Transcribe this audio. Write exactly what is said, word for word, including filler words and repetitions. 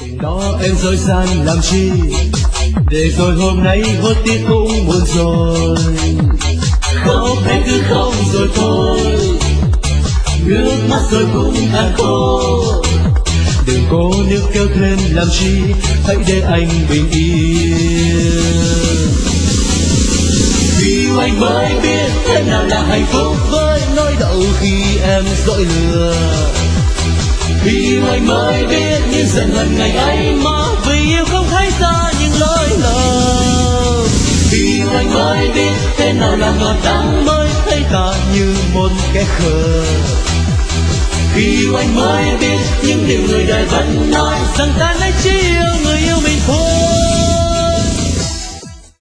Tình đó em dối gian làm chi, để rồi hôm nay hốt tiếc cũng buồn rồi. Khóc hay cứ khóc rồi thôi, nước mắt rồi cũng tàn khô. Đừng cố níu kéo thêm làm chi, hãy để anh bình yên. Vì anh mới biết thế nào là hạnh phúc với nỗi đau khi em dỗi lừa. Vì anh mới biết những giận hờn ngày ấy mà vì yêu không thấy ra những lỗi lầm. Vì anh mới biết thế nào là ngọt đắng, mới thấy ta như một kẻ khờ. Vì anh mới biết những điều người đời vẫn nói rằng ta hãy chỉ yêu người yêu mình thôi.